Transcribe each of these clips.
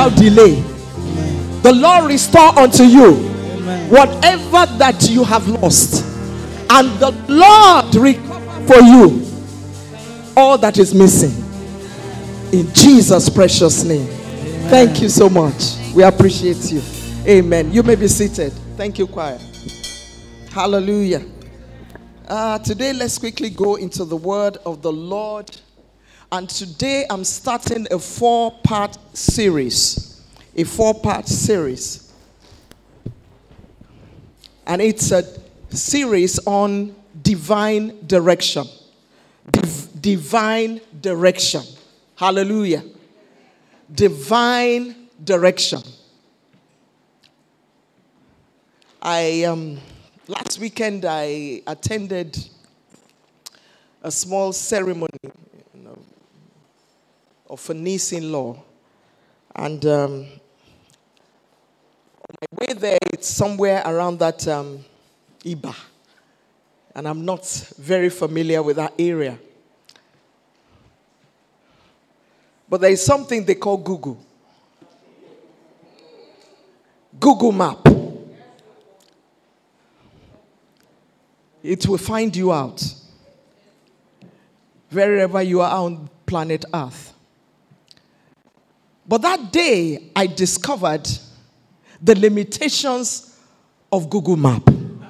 without delay. The Lord restore unto you whatever that you have lost, and the Lord recover for you all that is missing, in Jesus' precious name. Thank you so much. We appreciate you. Amen. You may be seated. Thank you, choir. Hallelujah. Today, let's quickly go into the word of the Lord. And today, I'm starting a 4-part series. A 4-part series. And it's a series on divine direction. Divine direction. Hallelujah. Divine direction. Last weekend I attended a small ceremony, of a niece-in-law, and on my way there, it's somewhere around that Iba, and I'm not very familiar with that area. But there is something they call Google Map. It will find you out wherever you are on planet Earth. But that day, I discovered the limitations of Google Map.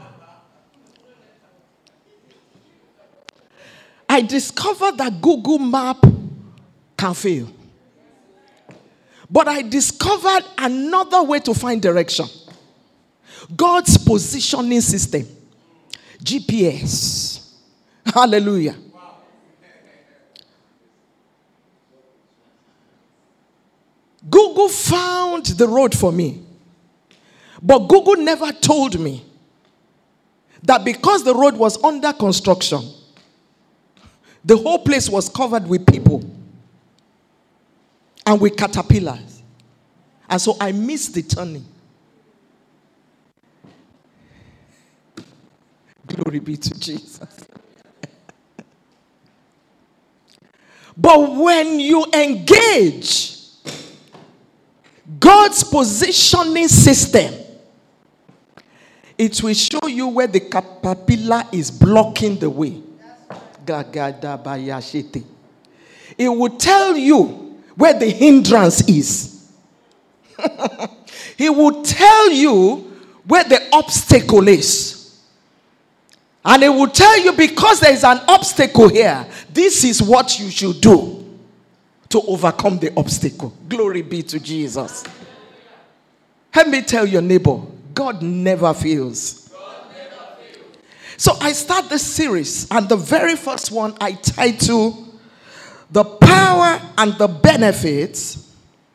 I discovered that Google Map can fail. But I discovered another way to find direction. God's positioning system. GPS. Hallelujah. Google found the road for me. But Google never told me that because the road was under construction, the whole place was covered with people and with caterpillars. And so I missed the turning. Glory be to Jesus. But when you engage God's positioning system, it will show you where the caterpillar is blocking the way. It will tell you where the hindrance is. He will tell you where the obstacle is. And it will tell you, because there is an obstacle here, this is what you should do to overcome the obstacle. Glory be to Jesus. Let me tell your neighbor, God never fails. So I start this series, and the very first one I title, The Power and the Benefits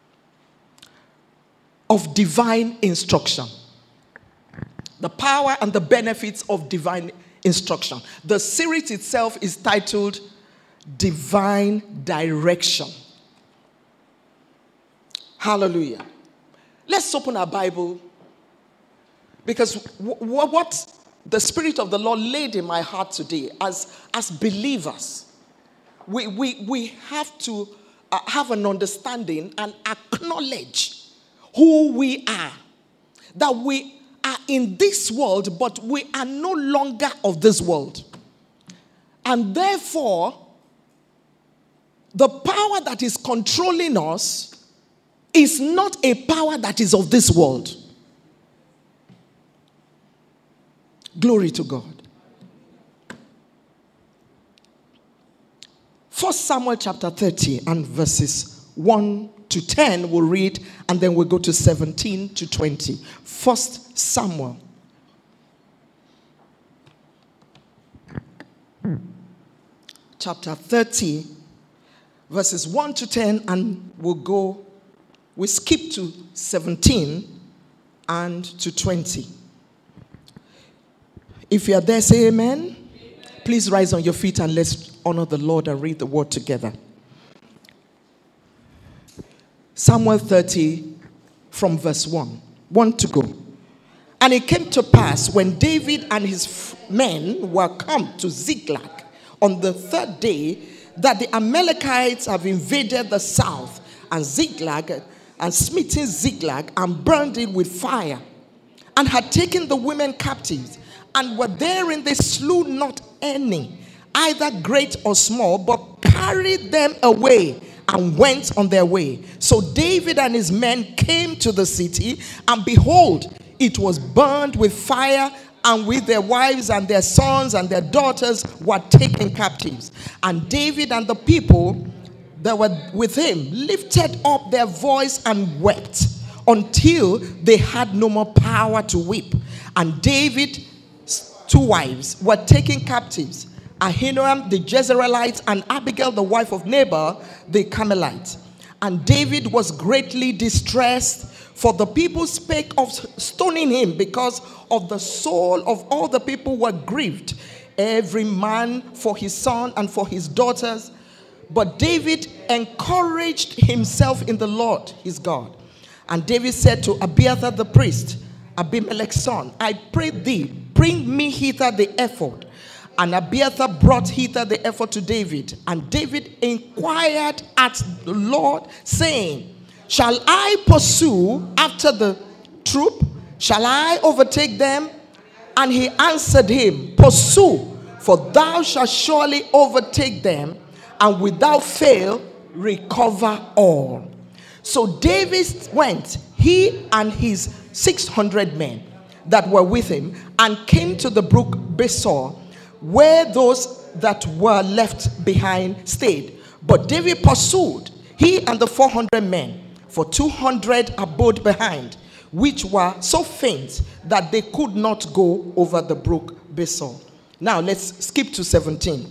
of Divine Instruction. The power and the benefits of divine instruction. The series itself is titled Divine Direction. Hallelujah. Let's open our Bible, because what the Spirit of the Lord laid in my heart today as believers, we have to have an understanding and acknowledge who we are. That we are in this world, but we are no longer of this world. And therefore, the power that is controlling us is not a power that is of this world. Glory to God. 1 Samuel chapter 30 and verses 1 to 10 we'll read, and then we'll go to 17 to 20. 1 Samuel. Chapter 30, verses 1 to 10, and we skip to 17 and to 20. If you are there, say amen. Amen. Please rise on your feet and let's honor the Lord and read the word together. Samuel 30 from verse 1. 1 to go. And it came to pass when David and his men were come to Ziklag on the third day that the Amalekites have invaded the south, and Ziklag and smitten Ziklag, and burned it with fire, and had taken the women captives, and were therein they slew not any, either great or small, but carried them away and went on their way. So David and his men came to the city, and behold, it was burned with fire, and with their wives and their sons and their daughters were taken captives. And David and the people that were with him lifted up their voice and wept until they had no more power to weep. And David's 2 wives were taken captives, Ahinoam the Jezreelite, and Abigail the wife of Nabal the Carmelite. And David was greatly distressed, for the people spake of stoning him, because of the soul of all the people were grieved, every man for his son and for his daughters. But David encouraged himself in the Lord his God. And David said to Abiathar the priest, Abimelech's son, I pray thee, bring me hither the ephod. And Abiathar brought hither the ephod to David. And David inquired at the Lord, saying, shall I pursue after the troop? Shall I overtake them? And he answered him, pursue, for thou shalt surely overtake them, and without fail recover all. So David went, he and his 600 men that were with him, and came to the brook Besor, where those that were left behind stayed. But David pursued, he and the 400 men. For 200 abode behind, which were so faint that they could not go over the brook Besor. Now let's skip to 17.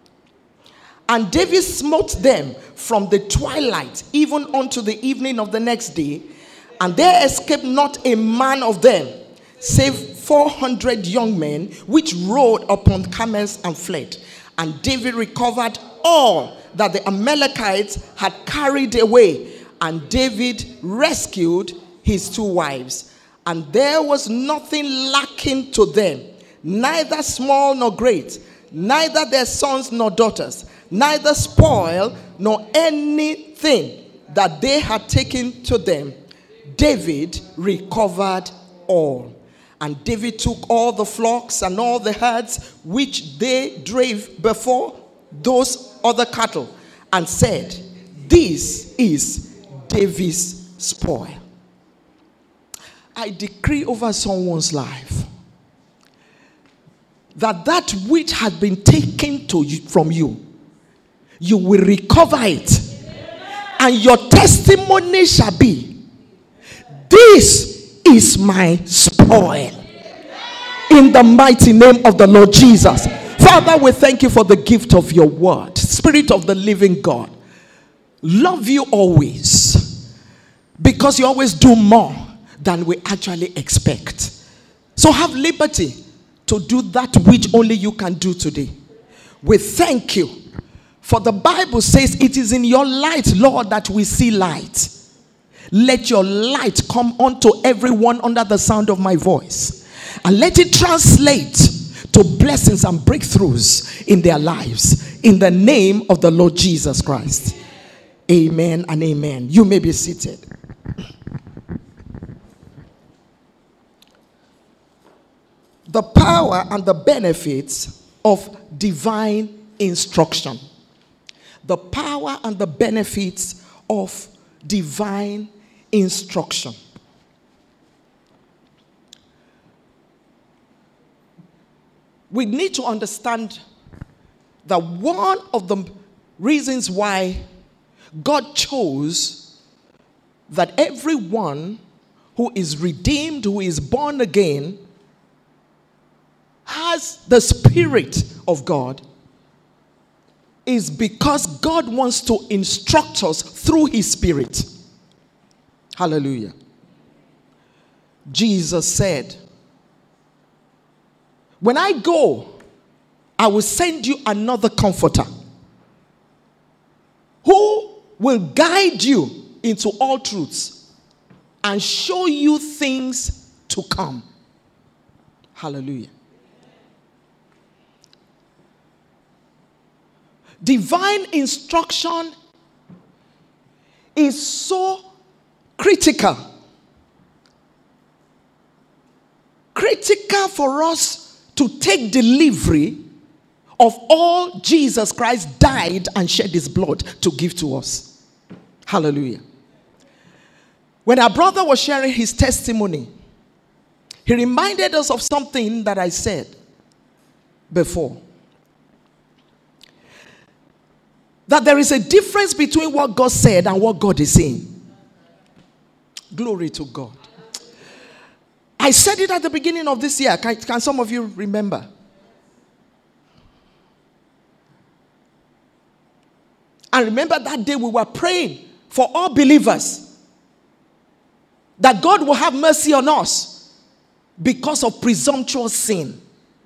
And David smote them from the twilight even unto the evening of the next day, and there escaped not a man of them, save 400 young men, which rode upon camels and fled. And David recovered all that the Amalekites had carried away. And David rescued his 2 wives. And there was nothing lacking to them, neither small nor great, neither their sons nor daughters, neither spoil nor anything that they had taken to them. David recovered all. And David took all the flocks and all the herds which they drave before those other cattle, and said, this is David's spoil. I decree over someone's life that which had been taken from you, you will recover it. And your testimony shall be, this is my spoil. In the mighty name of the Lord Jesus. Father, we thank you for the gift of your word. Spirit of the living God, love you always, because you always do more than we actually expect. So have liberty to do that which only you can do today. We thank you, for the Bible says it is in your light, Lord, that we see light. Let your light come unto everyone under the sound of my voice, and let it translate to blessings and breakthroughs in their lives, in the name of the Lord Jesus Christ. Amen and amen. You may be seated. The power and the benefits of divine instruction. The power and the benefits of divine instruction. We need to understand that one of the reasons why God chose that everyone who is redeemed, who is born again, has the Spirit of God is because God wants to instruct us through his Spirit. Hallelujah. Jesus said, when I go, I will send you another comforter who will guide you into all truths and show you things to come. Hallelujah. Divine instruction is so critical. Critical for us to take delivery of all Jesus Christ died and shed his blood to give to us. Hallelujah. When our brother was sharing his testimony, he reminded us of something that I said before. That there is a difference between what God said and what God is saying. Glory to God. I said it at the beginning of this year. Can some of you remember? And remember that day we were praying for all believers that God will have mercy on us because of presumptuous sin.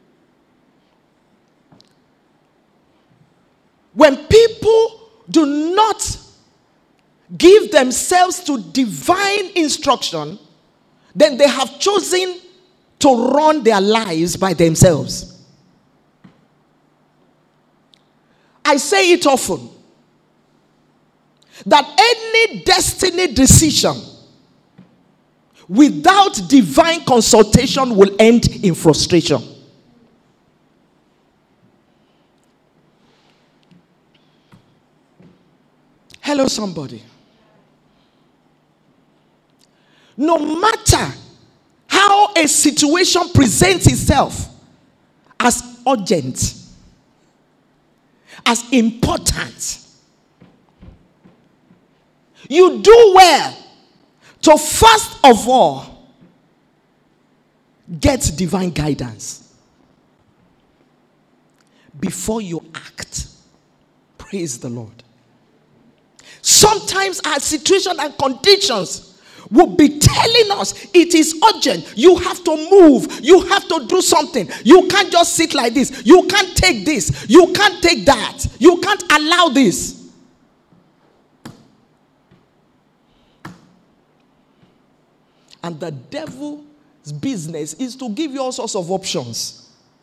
When people do not give themselves to divine instruction, then they have chosen to run their lives by themselves. I say it often that any destiny decision without divine consultation will end in frustration. Hello, somebody. No matter how a situation presents itself as urgent, as important, you do well to first of all get divine guidance before you act. Praise the Lord. Sometimes our situation and conditions will be telling us it is urgent. You have to move. You have to do something. You can't just sit like this. You can't take this. You can't take that. You can't allow this. And the devil's business is to give you all sorts of options.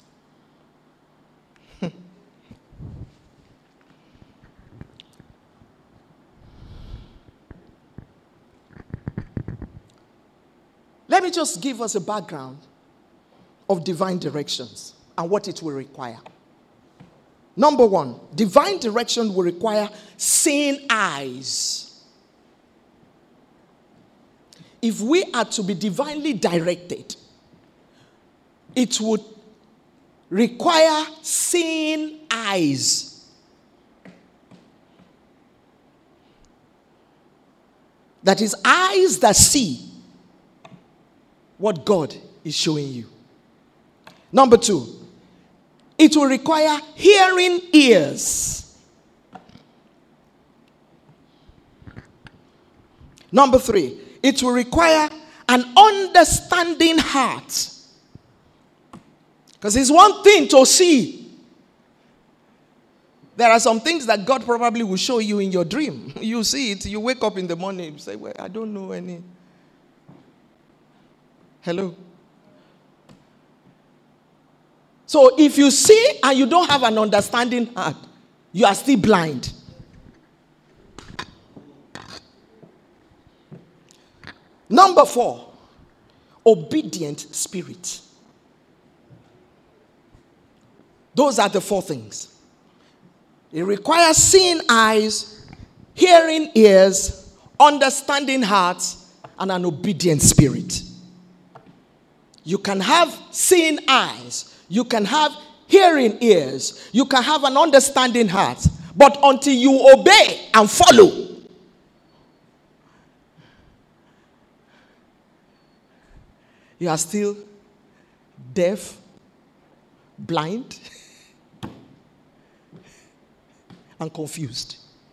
Let me just give us a background of divine directions and what it will require. Number one, divine direction will require seeing eyes. If we are to be divinely directed, it would require seeing eyes. That is, eyes that see what God is showing you. Number two, it will require hearing ears. Number three, it will require an understanding heart. Because it's one thing to see. There are some things that God probably will show you in your dream. You see it, you wake up in the morning, you say, well, I don't know any. Hello? So if you see and you don't have an understanding heart, you are still blind. Number four, obedient spirit. Those are the four things. It requires seeing eyes, hearing ears, understanding hearts, and an obedient spirit. You can have seeing eyes, you can have hearing ears, you can have an understanding heart, but until you obey and follow, you are still deaf, blind, and confused.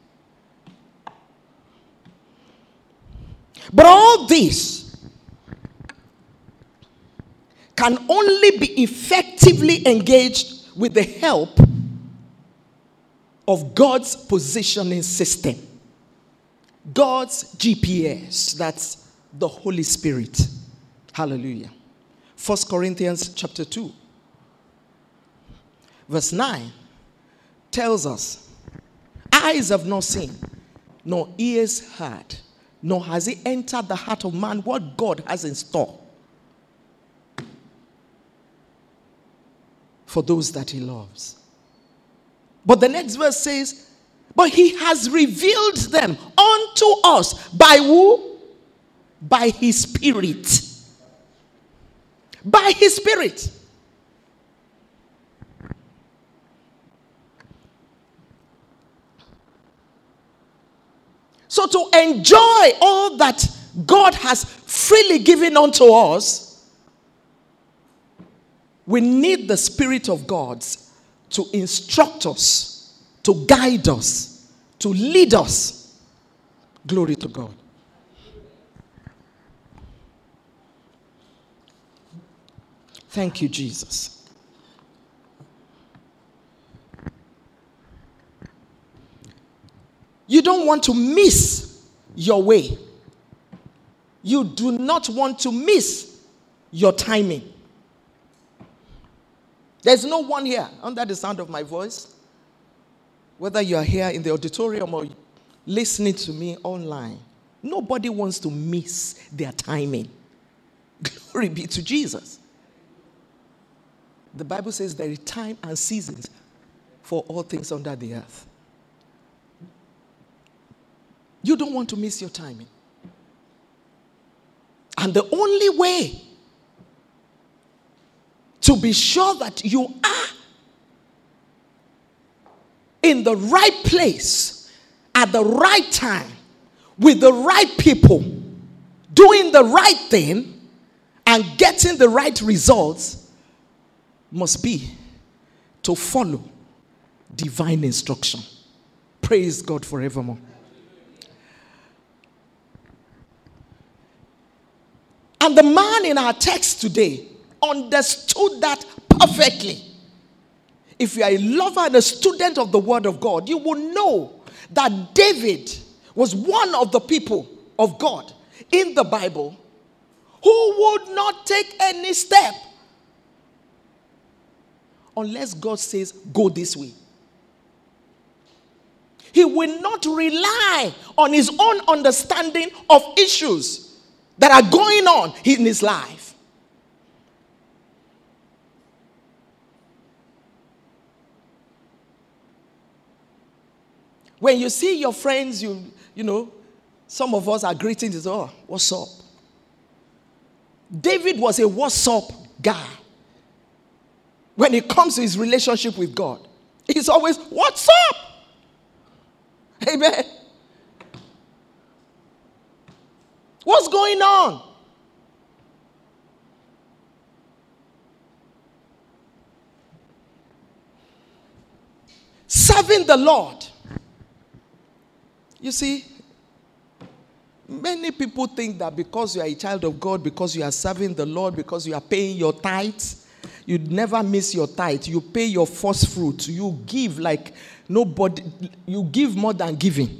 But all this can only be effectively engaged with the help of God's positioning system. God's GPS, that's the Holy Spirit. Hallelujah. 1 Corinthians chapter 2, verse 9 tells us, eyes have not seen, nor ears heard, nor has it entered the heart of man what God has in store for those that he loves. But the next verse says, but he has revealed them unto us by who? By his Spirit. By his Spirit. So to enjoy all that God has freely given unto us, we need the Spirit of God to instruct us, to guide us, to lead us. Glory to God. Thank you, Jesus. You don't want to miss your way. You do not want to miss your timing. There's no one here under the sound of my voice, whether you are here in the auditorium or listening to me online. Nobody wants to miss their timing. Glory be to Jesus. The Bible says there is time and seasons for all things under the earth. You don't want to miss your timing. And the only way to be sure that you are in the right place at the right time with the right people doing the right thing and getting the right results must be to follow divine instruction. Praise God forevermore. And the man in our text today understood that perfectly. If you are a lover and a student of the Word of God, you will know that David was one of the people of God in the Bible who would not take any step unless God says, go this way. He will not rely on his own understanding of issues that are going on in his life. When you see your friends, you know, some of us are greeting this, oh, what's up? David was a what's up guy. When it comes to his relationship with God, he's always, what's up? Amen. What's going on? Serving the Lord. You see, many people think that because you are a child of God, because you are serving the Lord, because you are paying your tithes, you never miss your tithe. You pay your first fruit. You give like nobody. You give more than giving.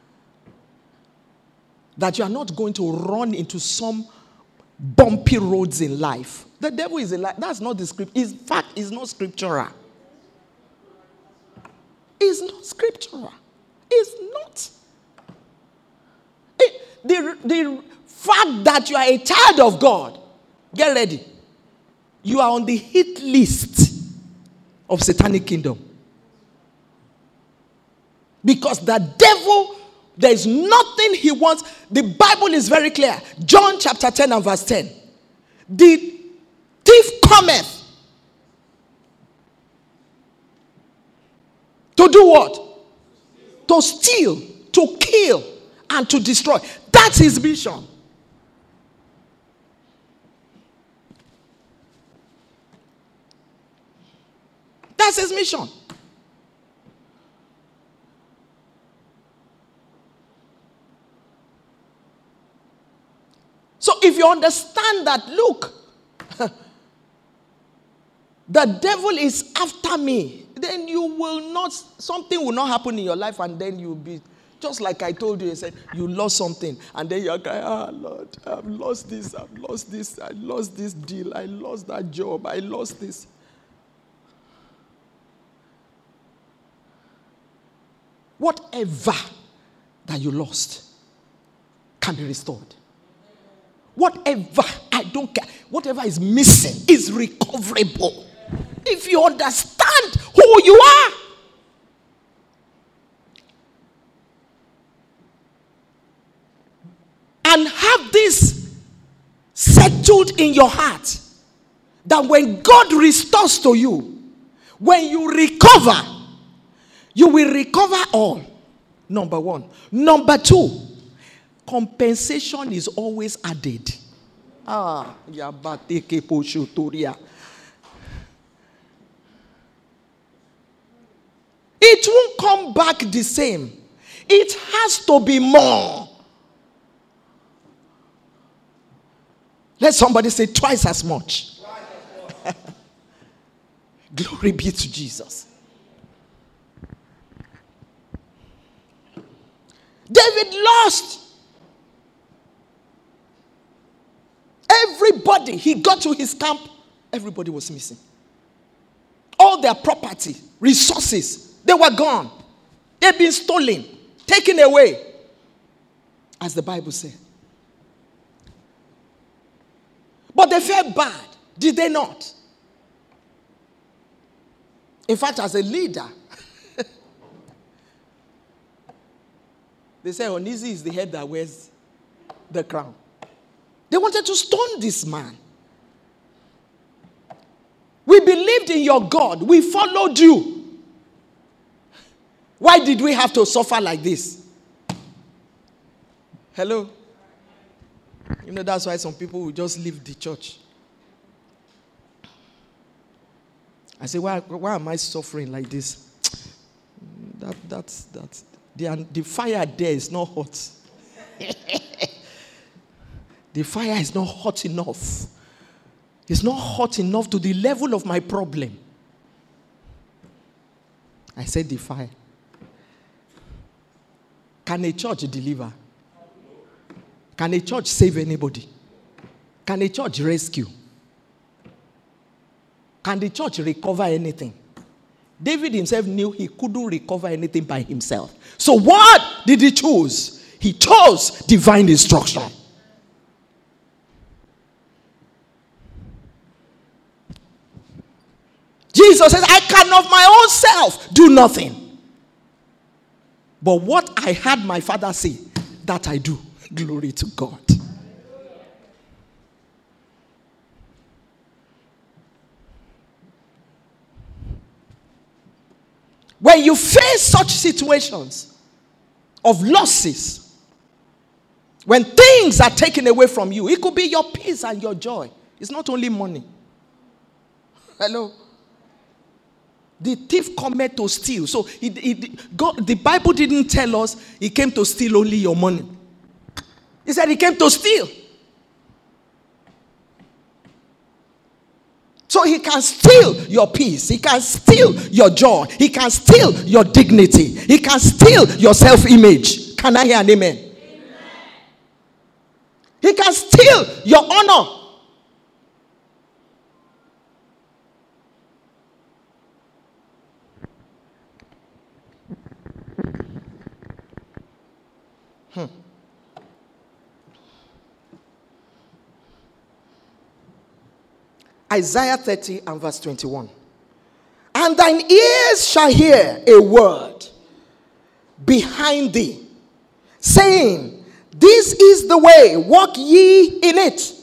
That you are not going to run into some bumpy roads in life. The devil is a lie. That's not the script. In fact, it's not scriptural. It's not scriptural. It's not. The fact that you are a child of God, get ready. You are on the hit list of Satanic kingdom. Because the devil, there is nothing he wants. The Bible is very clear. John chapter 10 and verse 10. The thief cometh to do what? To steal, to kill, and to destroy. That's his mission. That's his mission. So if you understand that, look, the devil is after me, then you will not, something will not happen in your life, and then you'll be, just like I told you, I said, you lost something, and then you're going, Lord, I've lost this, I lost this deal, I lost that job, I lost this. Whatever that you lost can be restored. Whatever, I don't care, whatever is missing is recoverable. If you understand who you are. And have this settled in your heart, that when God restores to you, when you recover, you will recover all. Number one. Number two, compensation is always added. It won't come back the same. It has to be more. Let somebody say twice as much. Glory be to Jesus. David lost. Everybody, he got to his camp, everybody was missing. All their property, resources, they were gone. They've been stolen, taken away. As the Bible said. But they felt bad, did they not? In fact, as a leader, they say Onizi is the head that wears the crown. They wanted to stone this man. We believed in your God. We followed you. Why did we have to suffer like this? Hello? You know, that's why some people will just leave the church. I say, why am I suffering like this? The fire there is not hot. The fire is not hot enough. It's not hot enough to the level of my problem. I said the fire. Can a church deliver? Can a church save anybody? Can a church rescue? Can the church recover anything? David himself knew he couldn't recover anything by himself. So what did he choose? He chose divine instruction. Jesus says, I can of my own self do nothing. But what I had my Father say, that I do. Glory to God. When you face such situations of losses, when things are taken away from you, it could be your peace and your joy. It's not only money. Hello? The thief cometh to steal. So the Bible didn't tell us he came to steal only your money. He said he came to steal. So he can steal your peace. He can steal your joy. He can steal your dignity. He can steal your self-image. Can I hear an amen? Amen. He can steal your honor. Isaiah 30 and verse 21. And thine ears shall hear a word behind thee, saying, this is the way, walk ye in it.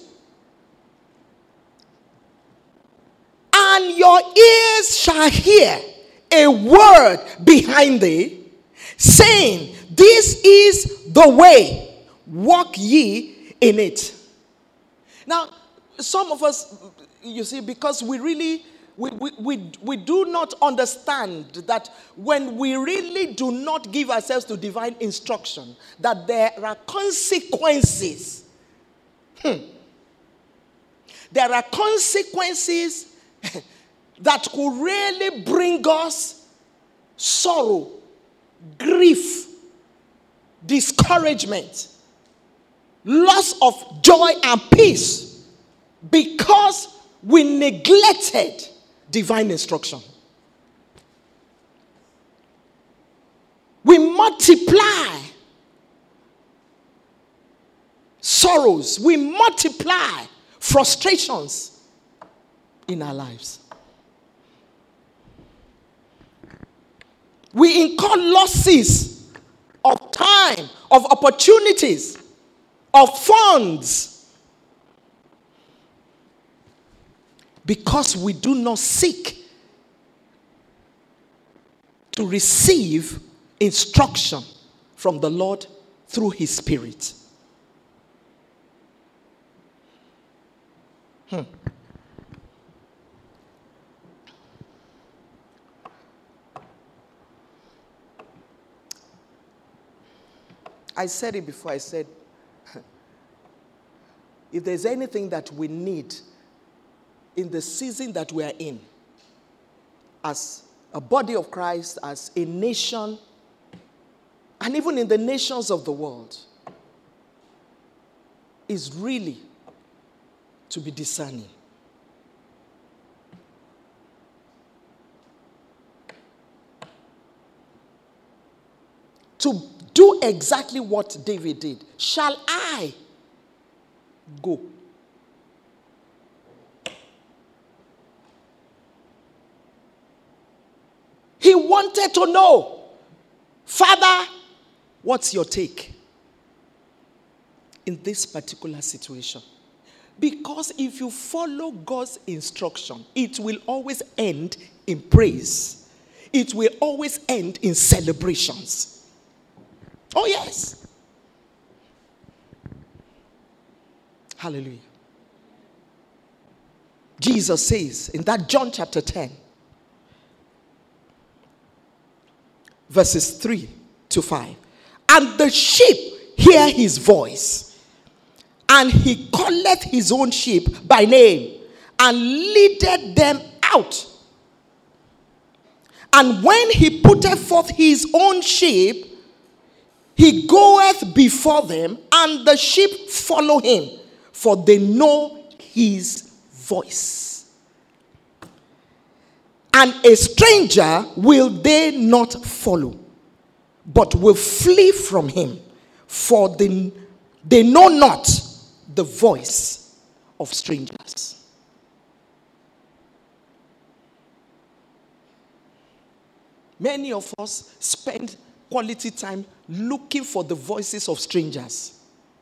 And your ears shall hear a word behind thee, saying, this is the way, walk ye in it. Now, some of us, you see, because we really, we do not understand that when we really do not give ourselves to divine instruction, that there are consequences. There are consequences that could really bring us sorrow, grief, discouragement, loss of joy and peace, because we neglected divine instruction. We multiply sorrows, we multiply frustrations in our lives. We incur losses of time, of opportunities, of funds, because we do not seek to receive instruction from the Lord through His Spirit. I said it before. I said, if there's anything that we need in the season that we are in, as a body of Christ, as a nation, and even in the nations of the world, is really to be discerning. To do exactly what David did. Shall I go? He wanted to know, Father, what's your take in this particular situation? Because if you follow God's instruction, it will always end in praise. It will always end in celebrations. Oh, yes. Hallelujah. Jesus says in that John chapter 10, verses 3 to 5. And the sheep hear his voice, and he calleth his own sheep by name, and leadeth them out. And when he putteth forth his own sheep, he goeth before them, and the sheep follow him, for they know his voice. And a stranger will they not follow, but will flee from him, for they know not the voice of strangers. Many of us spend quality time looking for the voices of strangers.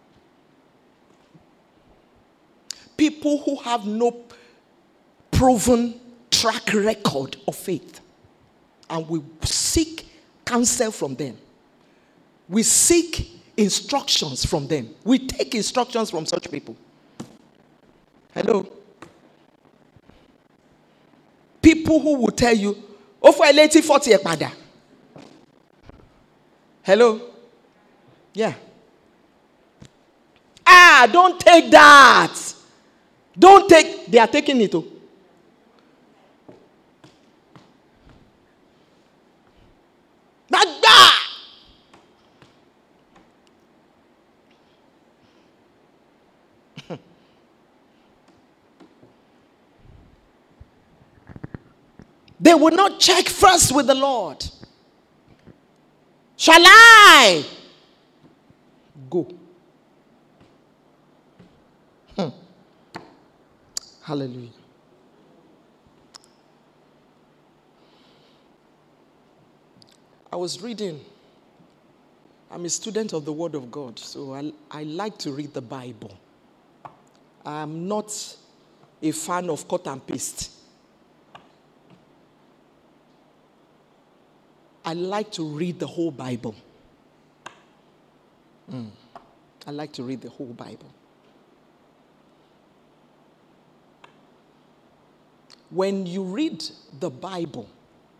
People who have no proven track record of faith. And we seek counsel from them. We seek instructions from them. We take instructions from such people. Hello? People who will tell you, oh, for a lady 40 pada. Hello? Yeah. Don't take that. Don't take, they are taking it too. They will not check first with the Lord. Shall I go? Hallelujah. I was reading. I'm a student of the Word of God, so I like to read the Bible. I'm not a fan of cut and paste. I like to read the whole Bible. I like to read the whole Bible. When you read the Bible,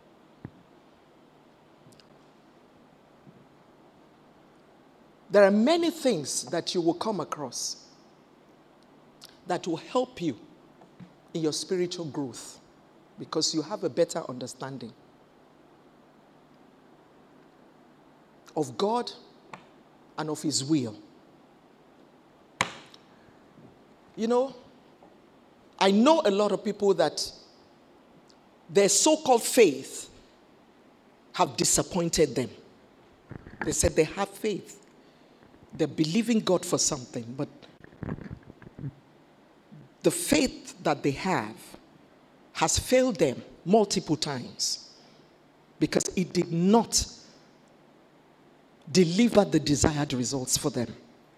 there are many things that you will come across that will help you in your spiritual growth because you have a better understanding of God and of His will. You know, I know a lot of people that their so-called faith have disappointed them. They said they have faith. They're believing God for something, but the faith that they have has failed them multiple times because it did not deliver the desired results for them.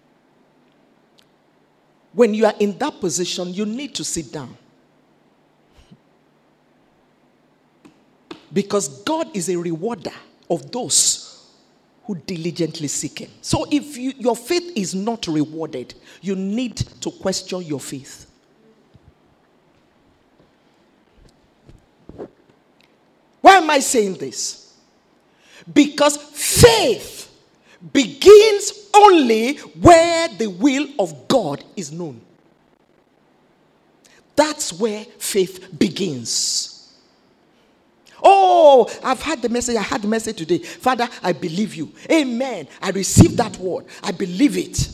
When you are in that position, you need to sit down. Because God is a rewarder of those who diligently seek Him. So if your faith is not rewarded, you need to question your faith. Why am I saying this? Because faith begins only where the will of God is known. That's where faith begins. Oh, I've had the message. I had the message today. Father, I believe you. Amen. I received that word. I believe it.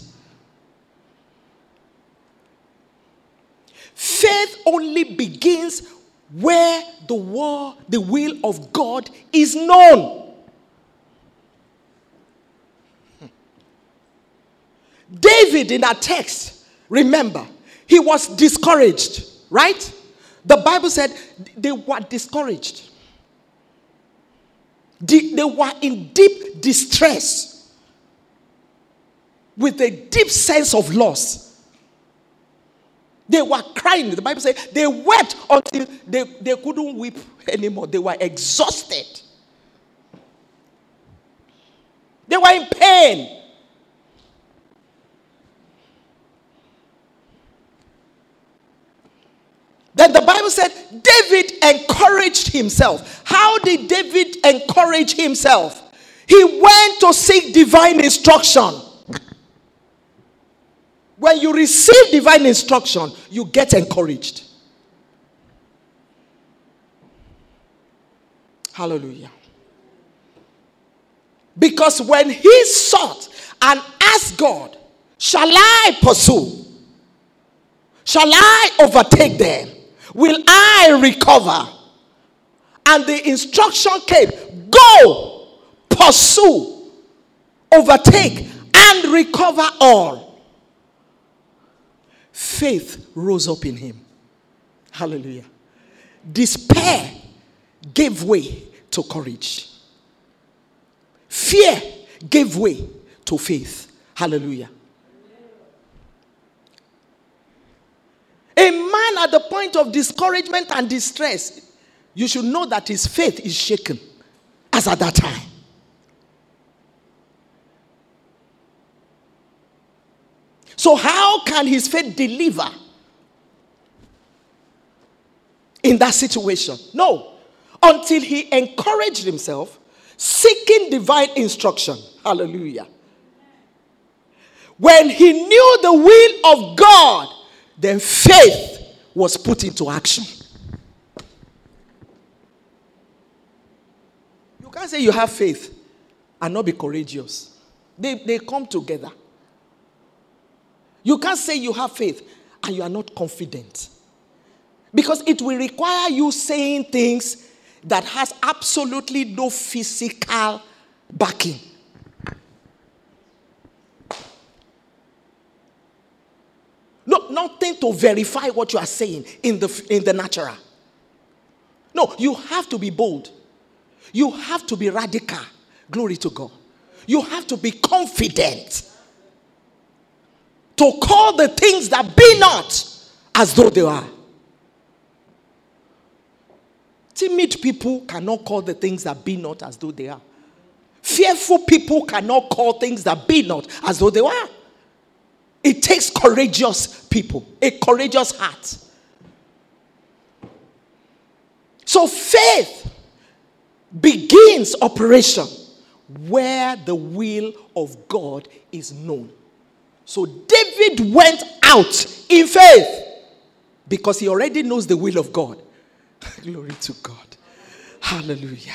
Faith only begins where the will of God is known. David in our text, remember, he was discouraged, right? The Bible said they were discouraged. They were in deep distress with a deep sense of loss. They were crying. The Bible said they wept until they couldn't weep anymore. They were exhausted. They were in pain. Then the Bible said David encouraged himself. How did David encourage himself? He went to seek divine instruction. When you receive divine instruction, you get encouraged. Hallelujah. Because when he sought and asked God, shall I pursue? Shall I overtake them? Will I recover? And the instruction came, go, pursue, overtake, and recover all. Faith rose up in him. Hallelujah. Despair gave way to courage. Fear gave way to faith. Hallelujah. A man at the point of discouragement and distress, you should know that his faith is shaken as at that time. So how can his faith deliver in that situation? No. Until he encouraged himself, seeking divine instruction. Hallelujah. When he knew the will of God, then faith was put into action. You can't say you have faith and not be courageous. They come together. You can't say you have faith and you are not confident. Because it will require you saying things that has absolutely no physical backing. No, nothing to verify what you are saying in the natural. No, you have to be bold. You have to be radical. Glory to God. You have to be confident. To call the things that be not as though they are. Timid people cannot call the things that be not as though they are. Fearful people cannot call things that be not as though they are. It takes courageous people, a courageous heart. So faith begins operation where the will of God is known. So David went out in faith because he already knows the will of God. Glory to God. Hallelujah.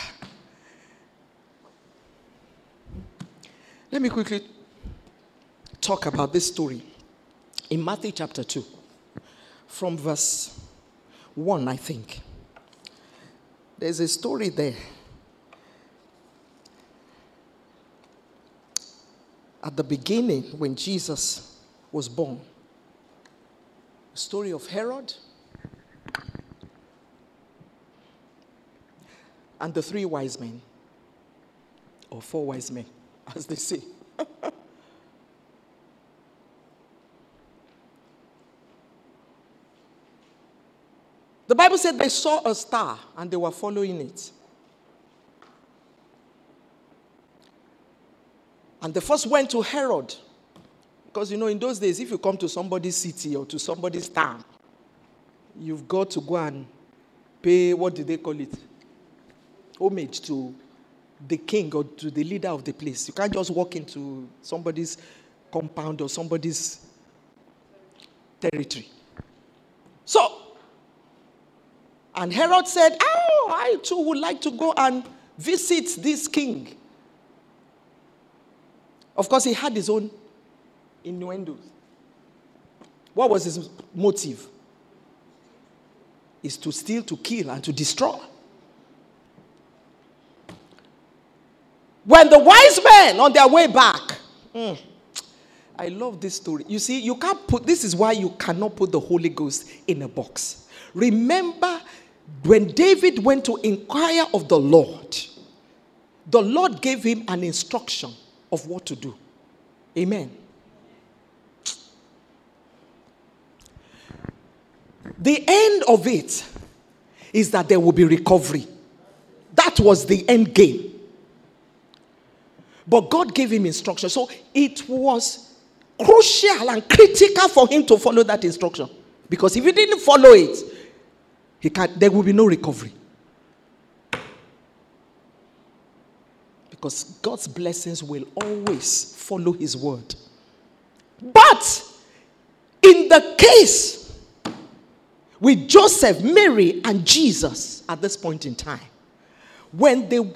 Let me quickly talk about this story in Matthew chapter 2 from verse 1, I think. There's a story there. at the beginning when Jesus was born. The story of Herod and the 3 wise men, or 4 wise men, as they say. The Bible said they saw a star and they were following it. And they first went to Herod. Because, in those days, if you come to somebody's city or to somebody's town, you've got to go and pay, what do they call it? Homage to the king or to the leader of the place. You can't just walk into somebody's compound or somebody's territory. So, and Herod said, I too would like to go and visit this king. Of course, he had his own innuendos. What was his motive? Is to steal, to kill, and to destroy. When the wise men on their way back, I love this story. You see, this is why you cannot put the Holy Ghost in a box. Remember, when David went to inquire of the Lord gave him an instruction of what to do. Amen. The end of it is that there will be recovery. That was the end game. But God gave him instruction. So it was crucial and critical for him to follow that instruction. Because if he didn't follow it, there will be no recovery. Because God's blessings will always follow his word. But in the case with Joseph, Mary, and Jesus at this point in time, when the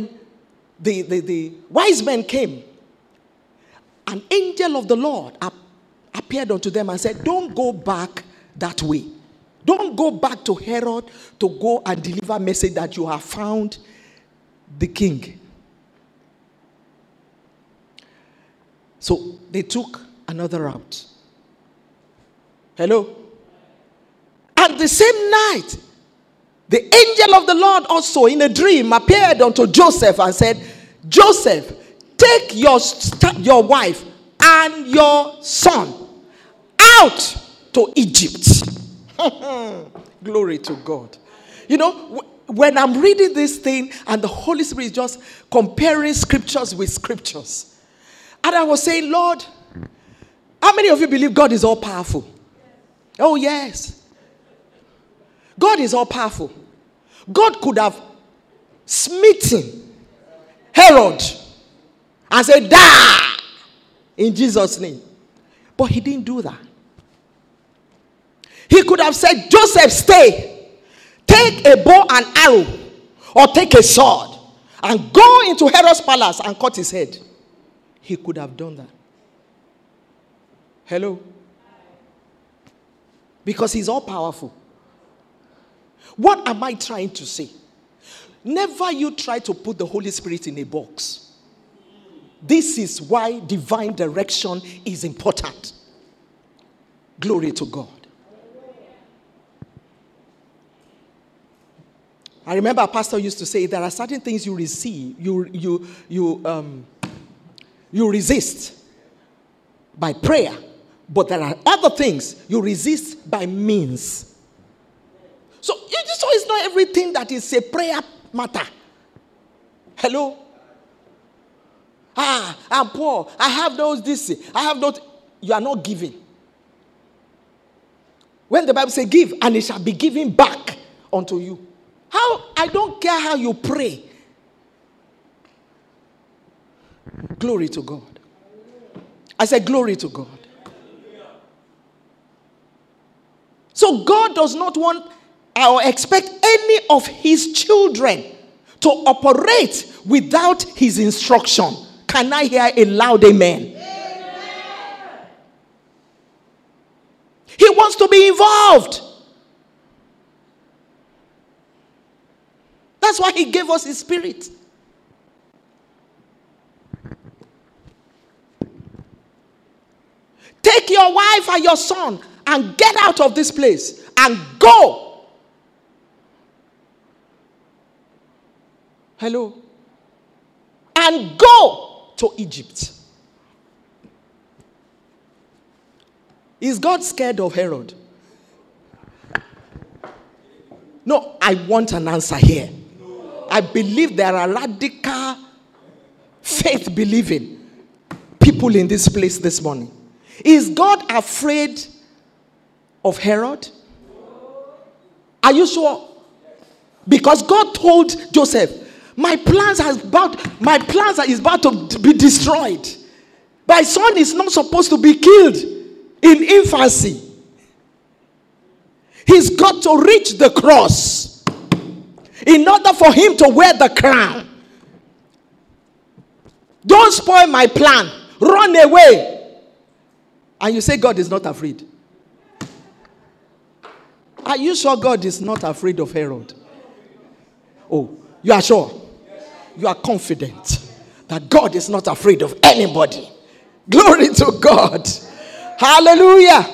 wise men came, an angel of the Lord appeared unto them and said, don't go back that way. Don't go back to Herod to go and deliver a message that you have found the king. So they took another route. Hello? And the same night, the angel of the Lord also in a dream appeared unto Joseph and said, Joseph, take your wife and your son out to Egypt. Glory to God. When I'm reading this thing and the Holy Spirit is just comparing scriptures with scriptures, and I was saying, Lord, how many of you believe God is all powerful? Oh, yes. God is all powerful. God could have smitten Herod and said, die in Jesus' name. But he didn't do that. He could have said, Joseph, stay. Take a bow and arrow or take a sword and go into Herod's palace and cut his head. He could have done that. Hello? Because he's all powerful. What am I trying to say? Never you try to put the Holy Spirit in a box. This is why divine direction is important. Glory to God. I remember a pastor used to say there are certain things you receive, you resist by prayer, but there are other things you resist by means. So it's not everything that is a prayer matter. Hello? I'm poor. I have those this. I have not. You are not giving. When the Bible says give, and it shall be given back unto you. I don't care how you pray. Glory to God. I said glory to God. So God does not want or expect any of his children to operate without his instruction. Can I hear a loud amen? Amen. He wants to be involved. That's why he gave us his spirit. Take your wife and your son and get out of this place and go. Hello? And go to Egypt. Is God scared of Herod? No, I want an answer here. I believe there are radical faith-believing people in this place this morning. Is God afraid of Herod? Are you sure? Because God told Joseph, my plans is about to be destroyed. My son is not supposed to be killed in infancy. He's got to reach the cross in order for him to wear the crown. Don't spoil my plan. Run away. And you say God is not afraid. Are you sure God is not afraid of Herod? Oh, you are sure? You are confident that God is not afraid of anybody. Glory to God. Hallelujah.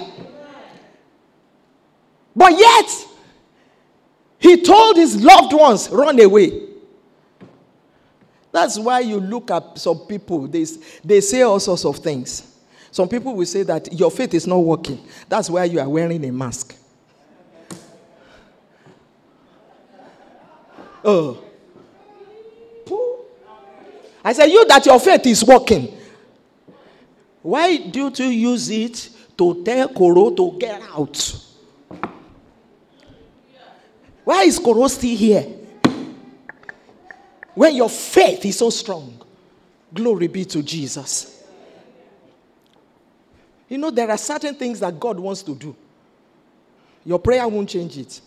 But yet, he told his loved ones, run away. That's why you look at some people, they say all sorts of things. Some people will say that your faith is not working. That's why you are wearing a mask. Oh. I said, you that your faith is working. Why don't you use it to tell Koro to get out? Why is Koro still here? When your faith is so strong. Glory be to Jesus. You know, there are certain things that God wants to do. Your prayer won't change it.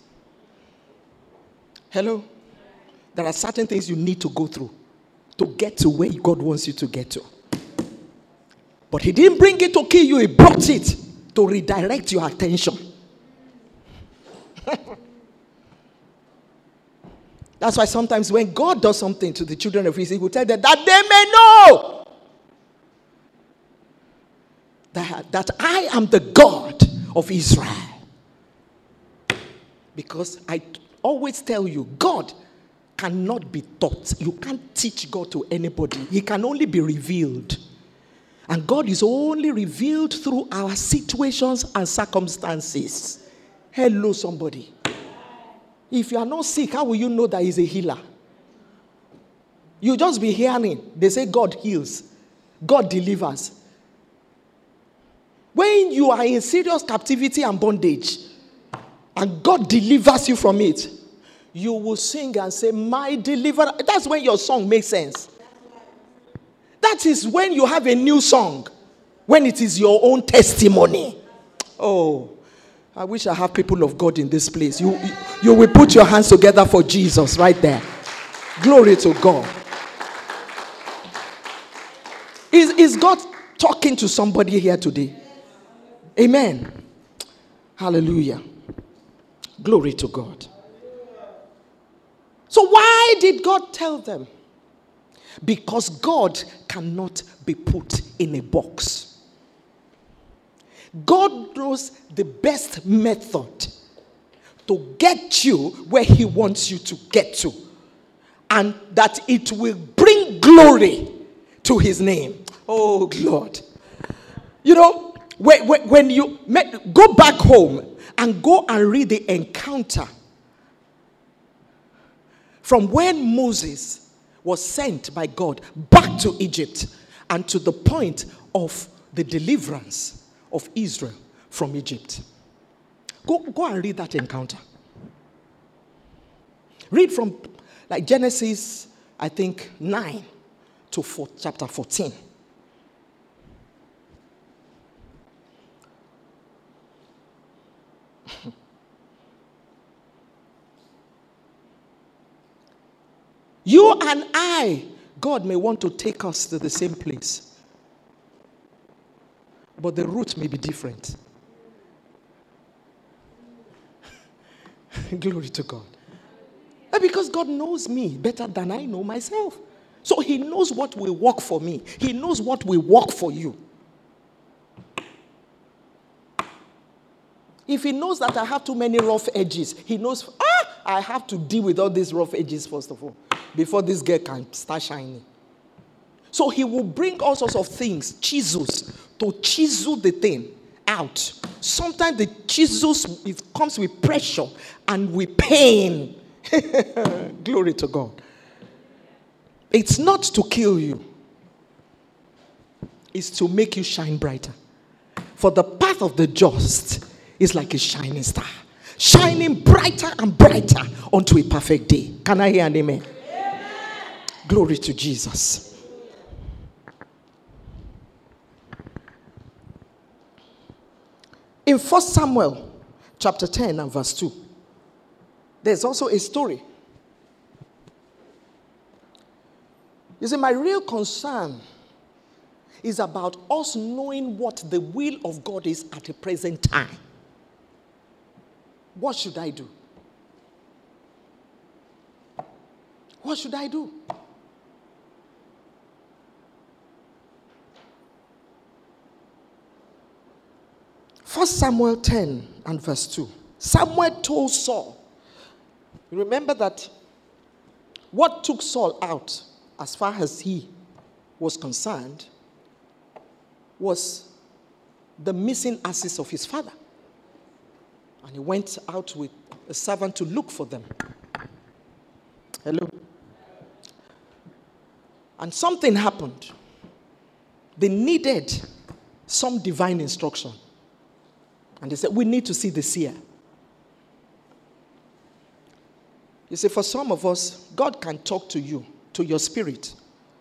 Hello? There are certain things you need to go through to get to where God wants you to get to. But he didn't bring it to kill you. He brought it to redirect your attention. That's why sometimes when God does something to the children of Israel, he will tell them that they may know that I am the God of Israel. Because I always tell you, God cannot be taught. You can't teach God to anybody. He can only be revealed. And God is only revealed through our situations and circumstances. Hello, somebody. If you are not sick, how will you know that he's a healer? You just be hearing. They say God heals. God delivers. When you are in serious captivity and bondage, and God delivers you from it, you will sing and say, my deliverer. That's when your song makes sense. That is when you have a new song. When it is your own testimony. Oh, I wish I have people of God in this place. You will put your hands together for Jesus right there. Glory to God. Is God talking to somebody here today? Amen. Hallelujah. Glory to God. So why did God tell them? Because God cannot be put in a box. God knows the best method to get you where he wants you to get to. And that it will bring glory to his name. Oh, Lord. You know, when you go back home and go and read the encounter from when Moses was sent by God back to Egypt and to the point of the deliverance of Israel from Egypt. Go and read that encounter. Read from like Genesis, I think, 9 to chapter 14. You and I, God may want to take us to the same place. But the route may be different. Glory to God. And because God knows me better than I know myself. So he knows what will work for me. He knows what will work for you. If he knows that I have too many rough edges, he knows, I have to deal with all these rough edges first of all, before this girl can start shining. So he will bring all sorts of things, chisels, to chisel the thing out. Sometimes the chisels, it comes with pressure and with pain. Glory to God. It's not to kill you. It's to make you shine brighter. For the path of the just is like a shining star, shining brighter and brighter unto a perfect day. Can I hear an amen? Amen. Glory to Jesus. In 1 Samuel chapter 10 and verse 2, there's also a story. You see, my real concern is about us knowing what the will of God is at the present time. What should I do? What should I do? First Samuel 10 and verse 2. Samuel told Saul. You remember that what took Saul out as far as he was concerned was the missing asses of his father. And he went out with a servant to look for them. Hello? And something happened. They needed some divine instruction. And they said, we need to see the seer. You see, for some of us, God can talk to you, to your spirit,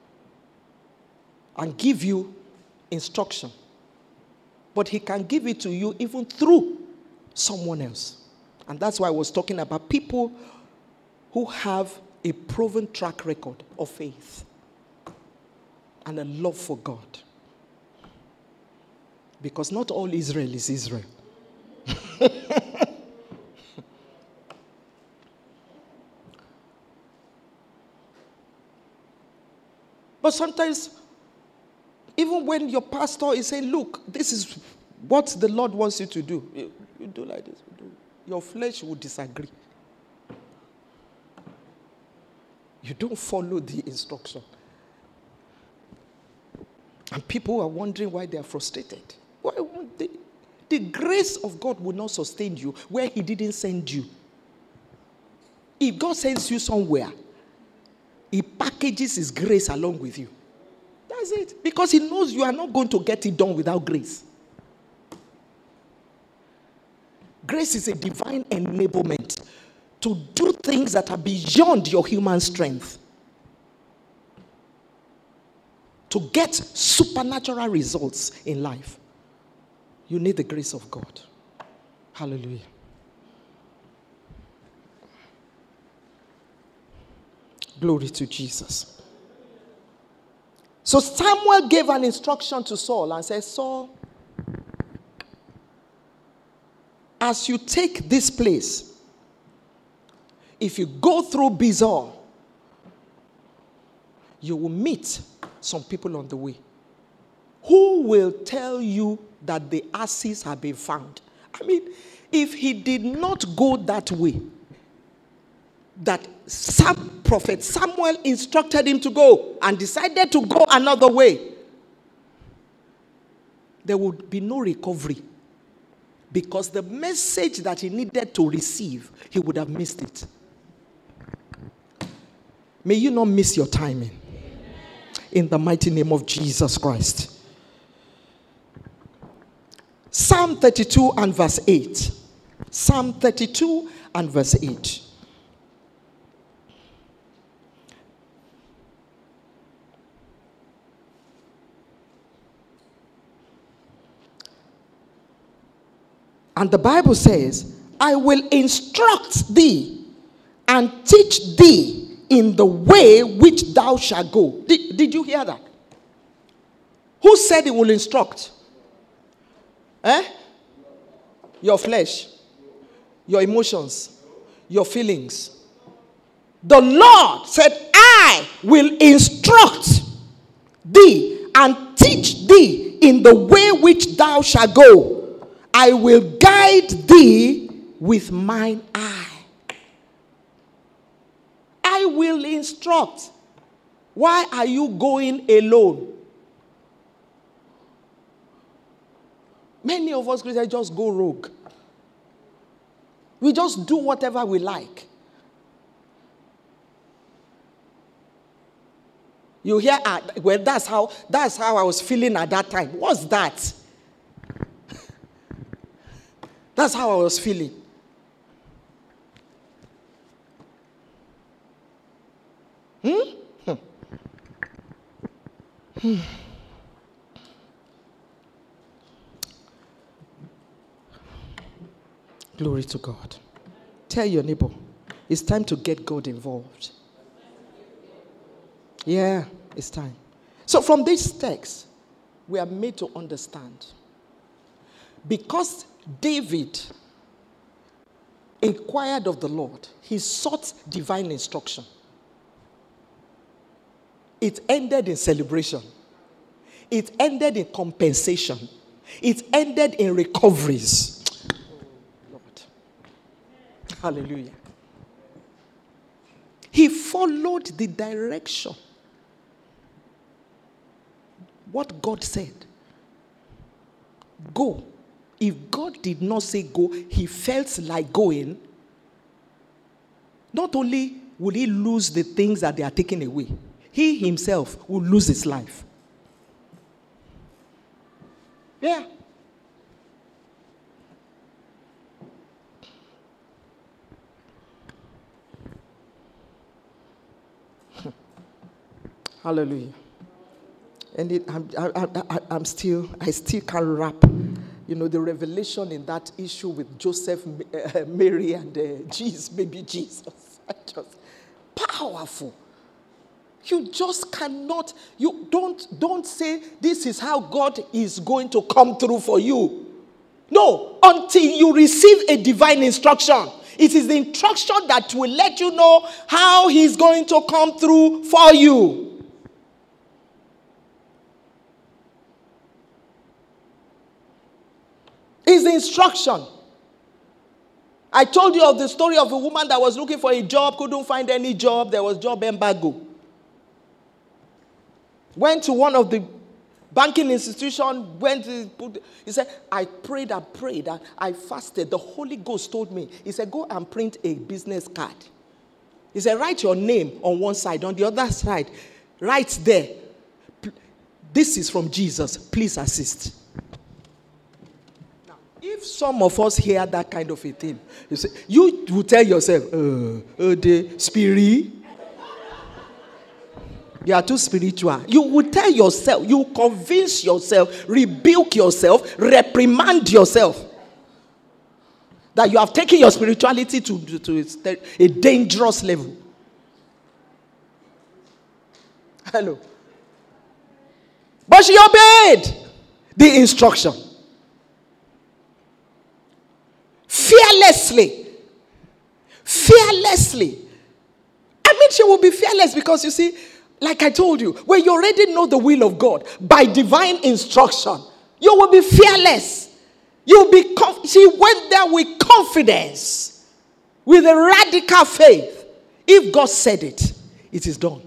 and give you instruction. But he can give it to you even through someone else. And that's why I was talking about people who have a proven track record of faith and a love for God. Because not all Israel is Israel. But sometimes, even when your pastor is saying, look, this is what the Lord wants you to do, you do like this. Your flesh will disagree. You don't follow the instruction. And people are wondering why they are frustrated. Why won't they? The grace of God will not sustain you where he didn't send you. If God sends you somewhere, he packages his grace along with you. That's it. Because he knows you are not going to get it done without grace. Grace is a divine enablement to do things that are beyond your human strength. To get supernatural results in life, you need the grace of God. Hallelujah. Glory to Jesus. So Samuel gave an instruction to Saul and said, Saul, as you take this place, if you go through Bezor, you will meet some people on the way who will tell you that the asses have been found. I mean, if he did not go that way, that Prophet Samuel instructed him to go and decided to go another way, there would be no recovery. Because the message that he needed to receive, he would have missed it. May you not miss your timing. In the mighty name of Jesus Christ. Psalm 32 and verse 8. Psalm 32 and verse 8. And the Bible says, I will instruct thee and teach thee in the way which thou shalt go. Did you hear that? Who said he will instruct? Your flesh, your emotions, your feelings. The Lord said, I will instruct and teach thee in the way which thou shalt go. I will guide guide thee with mine eye. I will instruct. Why are you going alone? Many of us Christians just go rogue. We just do whatever we like. You hear, well, that's how I was feeling at that time. What's that? That's how I was feeling. Glory to God. Tell your neighbor, it's time to get God involved. Yeah, it's time. So from this text, we are made to understand. Because David inquired of the Lord, he sought divine instruction. It ended in celebration. It ended in compensation. It ended in recoveries. Lord. Hallelujah. He followed the direction. What God said. Go. If God did not say go, he felt like going. Not only will he lose the things that they are taking away, he himself will lose his life. Yeah. Hallelujah. And I still can't wrap, the revelation in that issue with Joseph, Mary, and baby Jesus. Just powerful. You just cannot. You don't say this is how God is going to come through for you. No, until you receive a divine instruction. It is the instruction that will let you know how he's going to come through for you. It's the instruction. I told you of the story of a woman that was looking for a job, couldn't find any job. There was job embargo. Went to one of the banking institutions, he said, I prayed, I fasted. The Holy Ghost told me. He said, go and print a business card. He said, write your name on one side. On the other side, write there, this is from Jesus. Please assist. If some of us hear that kind of a thing, you will tell yourself, the spirit, you are too spiritual. You will tell yourself, you convince yourself, rebuke yourself, reprimand yourself that you have taken your spirituality to a dangerous level. Hello. But she obeyed the instruction. Fearlessly. I mean, she will be fearless because you see, like I told you, when you already know the will of God by divine instruction, you will be fearless. She went there with confidence, with a radical faith. If God said it, it is done.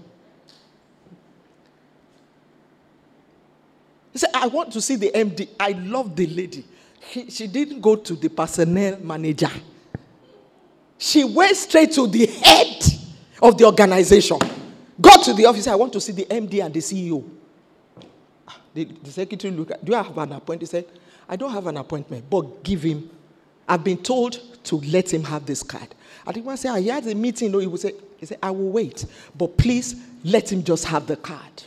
He said, I want to see the MD. I love the lady. She didn't go to the personnel manager. She went straight to the head of the organization. Got to the office. I want to see the MD and the CEO. The secretary looked at, do I have an appointment? He said, I don't have an appointment, but give him. I've been told to let him have this card. I think one said, he had a meeting. No, he said, I will wait, but please let him just have the card.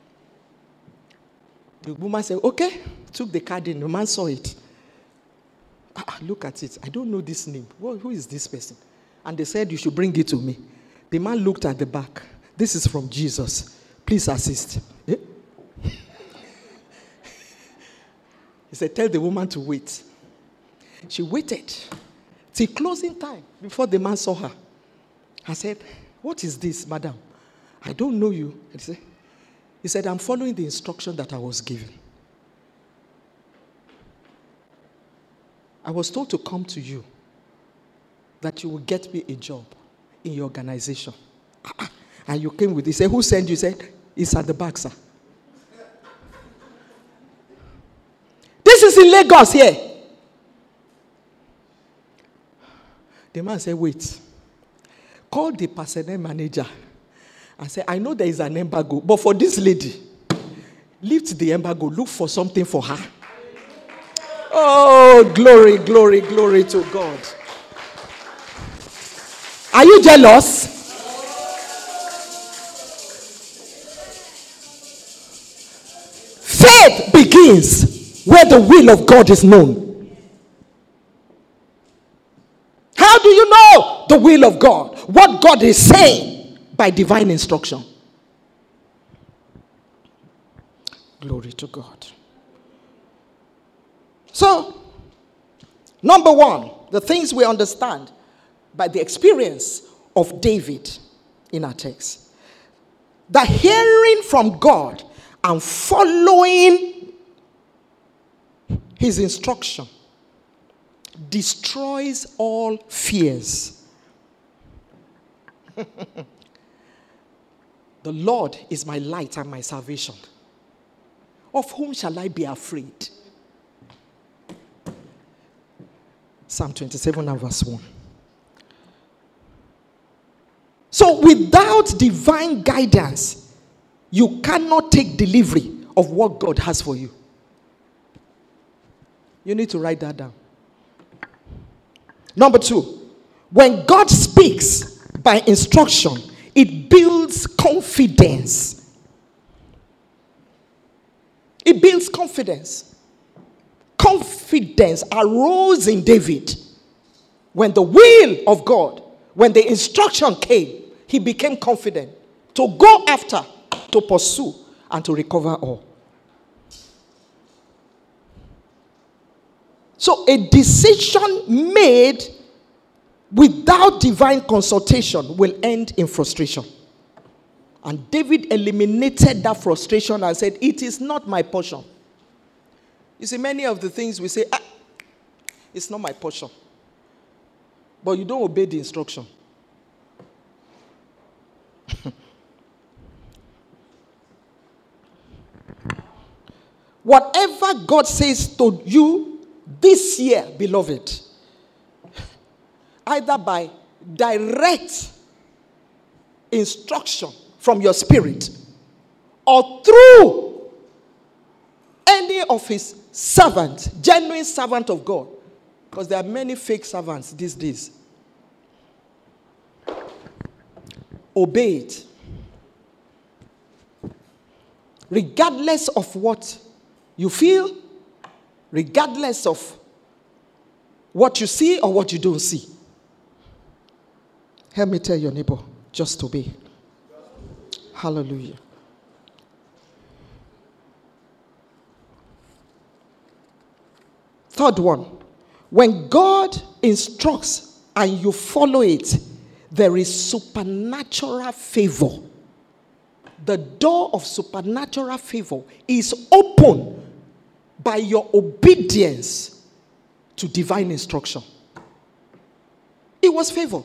The woman said, okay. Took the card in. The man saw it. Look at it. I don't know this name. Who is this person? And they said, you should bring it to me. The man looked at the back. This is from Jesus. Please assist. Eh? He said, tell the woman to wait. She waited till closing time before the man saw her. I said, what is this, madam? I don't know you. He said, I'm following the instruction that I was given. I was told to come to you that you will get me a job in your organization. And you came with it. He said, who sent you? He said, it's at the back, sir. This is in Lagos here. The man said, wait. Call the personnel manager and say, I know there is an embargo, but for this lady, lift the embargo, look for something for her. Oh, glory, glory, glory to God. Are you jealous? Faith begins where the will of God is known. How do you know the will of God? What God is saying by divine instruction. Glory to God. So, number one, the things we understand by the experience of David in our text. The hearing from God and following his instruction destroys all fears. The Lord is my light and my salvation. Of whom shall I be afraid? Psalm 27 and verse 1. So without divine guidance, you cannot take delivery of what God has for you. You need to write that down. Number two, when God speaks by instruction, it builds confidence. It builds confidence. Confidence arose in David when the will of God, when the instruction came, he became confident to go after, to pursue, and to recover all. So a decision made without divine consultation will end in frustration. And David eliminated that frustration and said, it is not my portion. You see, many of the things we say, it's not my portion. But you don't obey the instruction. Whatever God says to you this year, beloved, either by direct instruction from your spirit or through any of his servants, genuine servant of God, because there are many fake servants these days, obey it. Regardless of what you feel, regardless of what you see or what you don't see. Help me tell your neighbor, just obey. Hallelujah. Third one, when God instructs and you follow it, there is supernatural favor. The door of supernatural favor is open by your obedience to divine instruction. It was favor.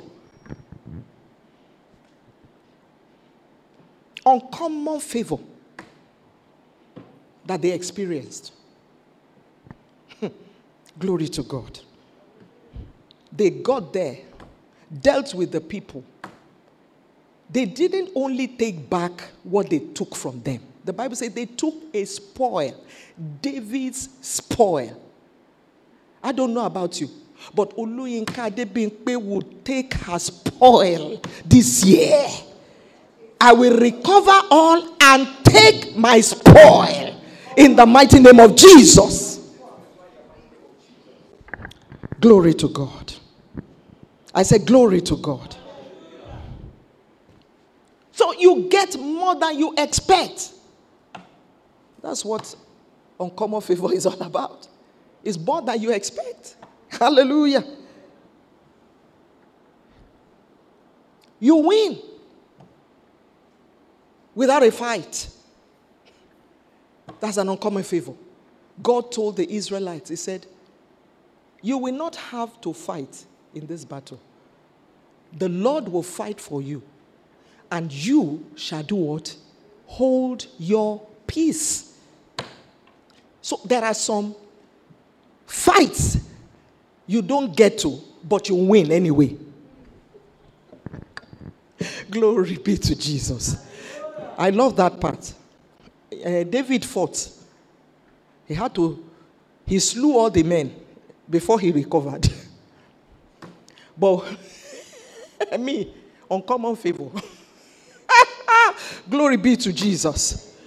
Uncommon favor that they experienced. Glory to God. They got there, dealt with the people. They didn't only take back what they took from them. The Bible says they took a spoil, David's spoil. I don't know about you, but Oluyinka Adebimpe would take her spoil this year. I will recover all and take my spoil in the mighty name of Jesus. Glory to God. I said glory to God. So you get more than you expect. That's what uncommon favor is all about. It's more than you expect. Hallelujah. You win without a fight. That's an uncommon favor. God told the Israelites, he said, You will not have to fight in this battle. The Lord will fight for you. And you shall do what? Hold your peace. So there are some fights you don't get to, but you win anyway. Glory be to Jesus. I love that part. David fought. He slew all the men before he recovered. But me, uncommon favor. Glory be to Jesus.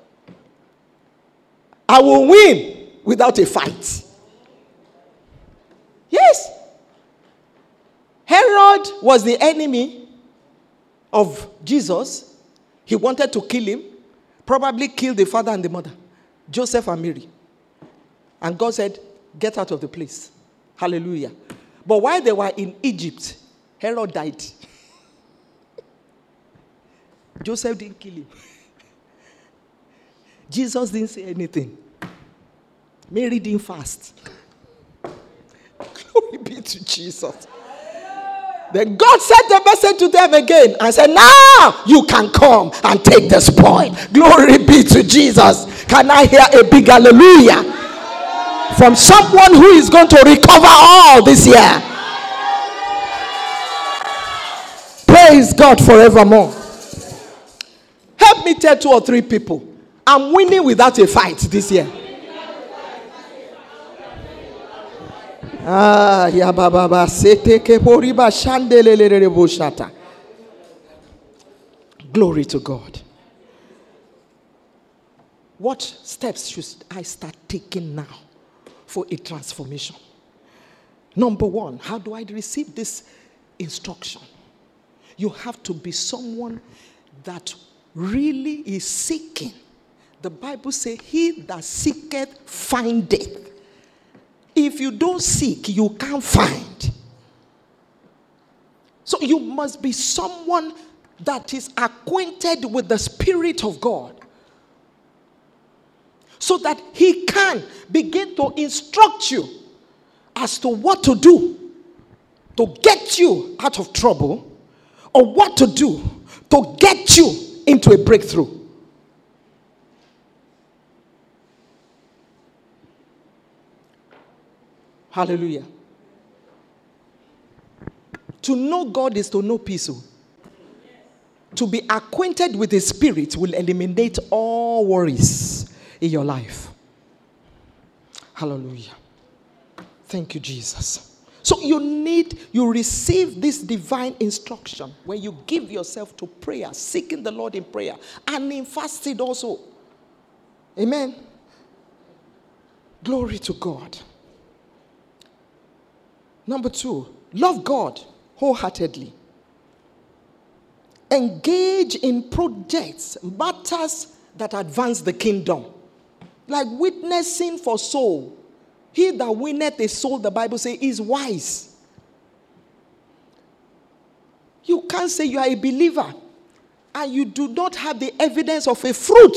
I will win without a fight. Yes. Herod was the enemy of Jesus. He wanted to kill him. Probably kill the father and the mother, Joseph and Mary. And God said, get out of the place. Hallelujah. But while they were in Egypt, Herod died. Joseph didn't kill him. Jesus didn't say anything. Mary didn't fast. Glory be to Jesus. Then God sent the message to them again and said, now you can come and take the spoil. Glory be to Jesus. Can I hear a big hallelujah from someone who is going to recover all this year? Praise God forevermore. Help me tell 2 or 3 people, I'm winning without a fight this year. Glory to God. What steps should I start taking now for a transformation? Number 1, how do I receive this instruction? You have to be someone that really is seeking. The Bible says, he that seeketh findeth. If you don't seek, you can't find. So you must be someone that is acquainted with the Spirit of God, so that he can begin to instruct you as to what to do to get you out of trouble, or what to do to get you into a breakthrough. Hallelujah. To know God is to know peace. To be acquainted with the Spirit will eliminate all worries in your life. Hallelujah. Thank you, Jesus. So you receive this divine instruction when you give yourself to prayer, seeking the Lord in prayer, and in fasting also. Amen. Glory to God. Number 2, love God wholeheartedly. Engage in projects, matters that advance the kingdom. Like witnessing for soul. He that winneth a soul, the Bible says, is wise. You can't say you are a believer and you do not have the evidence of a fruit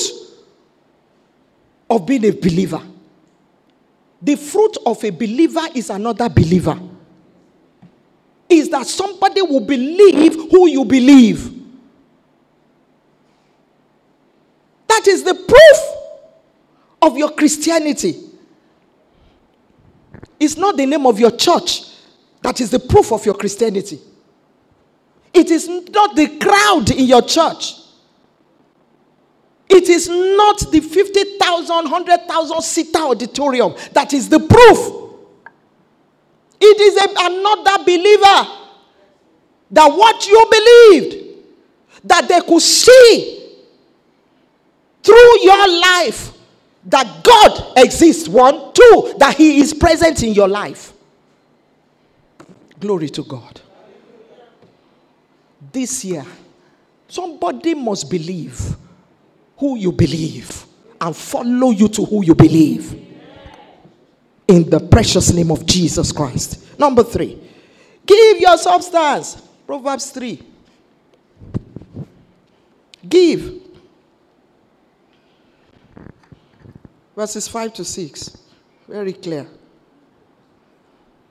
of being a believer. The fruit of a believer is another believer. Is that somebody will believe who you believe. That is the proof of your Christianity. It's not the name of your church that is the proof of your Christianity. It is not the crowd in your church. It is not the 50,000, 100,000 seater auditorium that is the proof. It is another believer that what you believed, that they could see through your life that God exists. 1, 2, that he is present in your life. Glory to God. This year, somebody must believe who you believe and follow you to who you believe. In the precious name of Jesus Christ. Number 3, give your substance. Proverbs 3. Give. Verses 5 to 6. Very clear.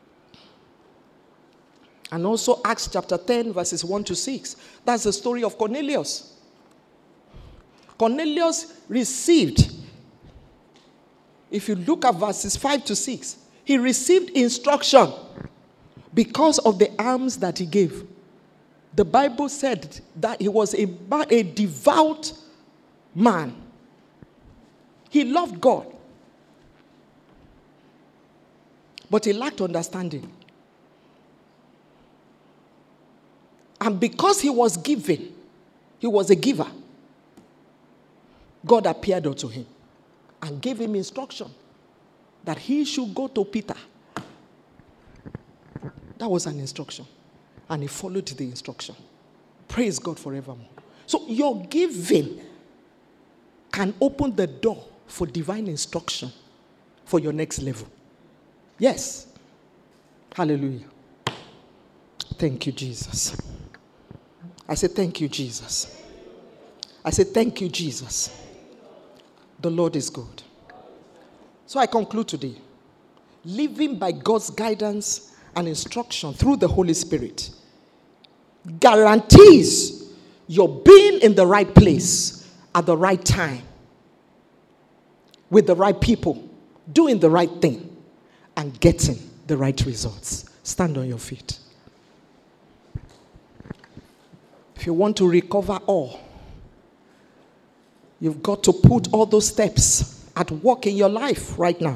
And also Acts chapter 10, verses 1 to 6. That's the story of Cornelius. Cornelius received, if you look at verses 5 to 6, he received instruction because of the alms that he gave. The Bible said that he was a devout man. He loved God. But he lacked understanding. And because he was giving, he was a giver, God appeared unto him and gave him instruction that he should go to Peter. That was an instruction. And he followed the instruction. Praise God forevermore. So your giving can open the door for divine instruction for your next level. Yes. Hallelujah. Thank you, Jesus. I say thank you, Jesus. I say thank you, Jesus. The Lord is good. So I conclude today. Living by God's guidance and instruction through the Holy Spirit guarantees your being in the right place at the right time with the right people, doing the right thing, and getting the right results. Stand on your feet. If you want to recover all, you've got to put all those steps at work in your life right now.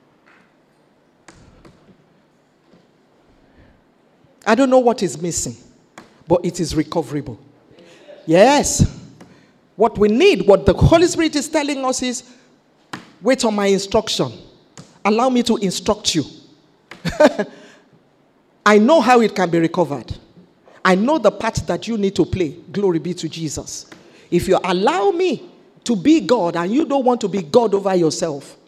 I don't know what is missing, but it is recoverable. Yes. What we need, what the Holy Spirit is telling us is, wait on my instruction. Allow me to instruct you. I know how it can be recovered. I know the part that you need to play. Glory be to Jesus. If you allow me to be God and you don't want to be God over yourself,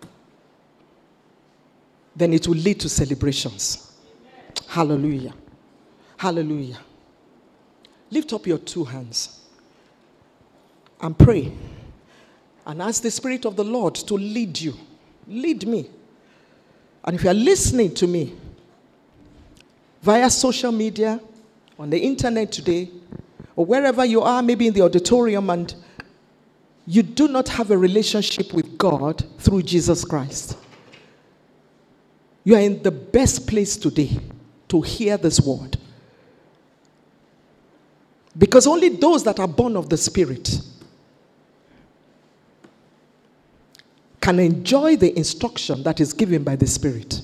then it will lead to celebrations. Hallelujah. Hallelujah. Lift up your two hands and pray and ask the Spirit of the Lord to lead you. Lead me. And if you are listening to me via social media, on the internet today, or wherever you are, maybe in the auditorium, and you do not have a relationship with God through Jesus Christ, you are in the best place today to hear this word. Because only those that are born of the Spirit can enjoy the instruction that is given by the Spirit.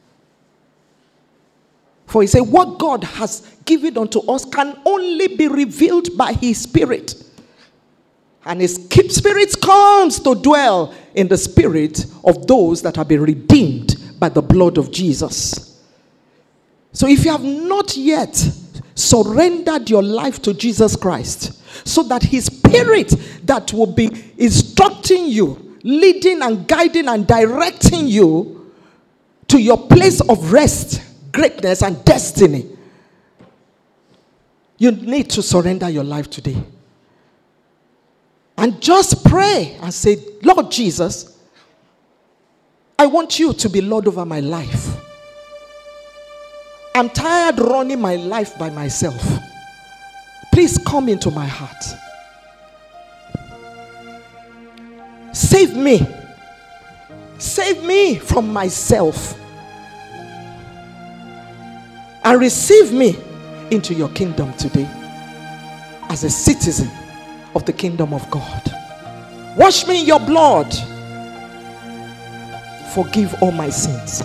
For he said, what God has given unto us can only be revealed by his Spirit. And his Spirit comes to dwell in the spirit of those that have been redeemed by the blood of Jesus. So if you have not yet surrendered your life to Jesus Christ, so that his Spirit that will be instructing you, leading and guiding and directing you to your place of rest, greatness and destiny, you need to surrender your life today. And just pray and say, Lord Jesus, I want you to be Lord over my life. I'm tired running my life by myself. Please come into my heart. Save me. Save me from myself. And receive me into your kingdom today as a citizen of the kingdom of God. Wash me in your blood. Forgive all my sins.